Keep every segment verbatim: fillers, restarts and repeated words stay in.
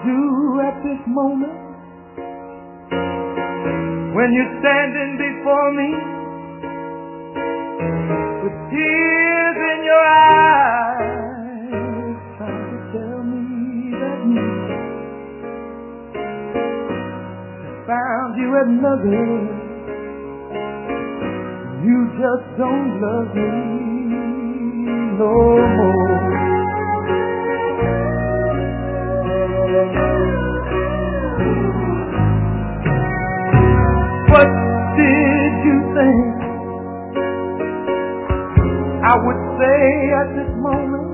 do at this moment when you're standing before me with tears in your eyes, trying to tell me that you found you another, you just don't love me no more. What did you think I would say at this moment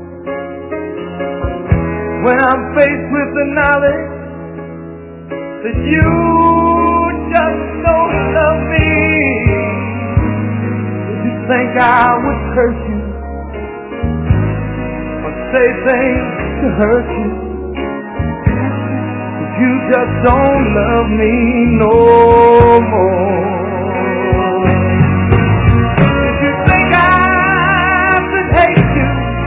when I'm faced with the knowledge that you just don't love me? Did you think I would curse you or say things to hurt you? You just don't love me no more. Did you think I should hate you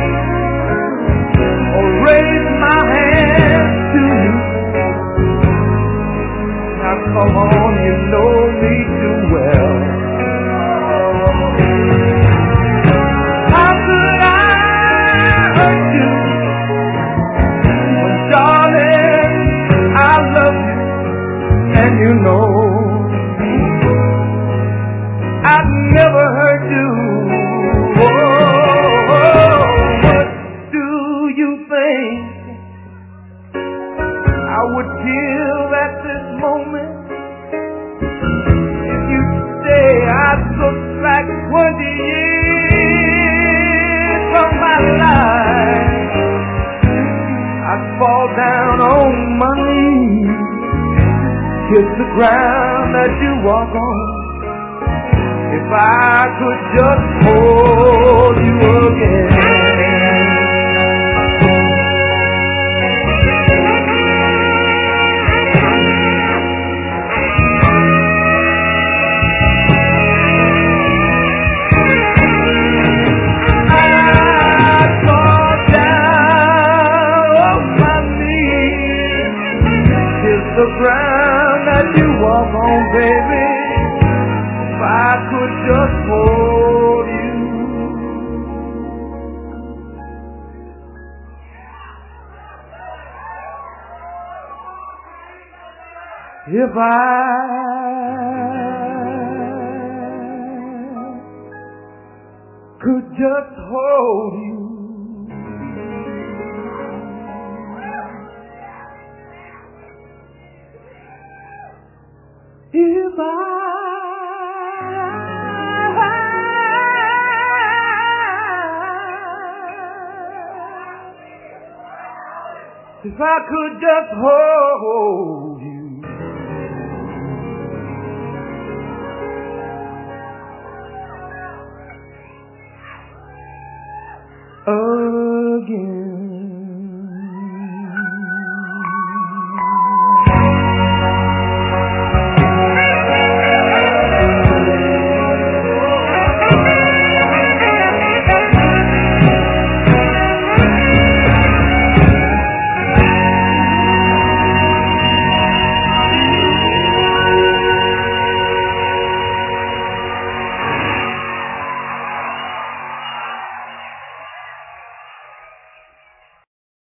or raise my hand to you? Now come on, you know me too well. How could I hurt you when, darling, I love you, and you know I've never hurt you. Oh, what do you think I would give at this moment if you stay? I'd subtract twenty years from my life. I'd fall down on my knees, kiss the ground that you walk on, if I could just hold you again. The ground that you walk on, baby, if I could just hold you. If I could just hold you. If I, if I could just hold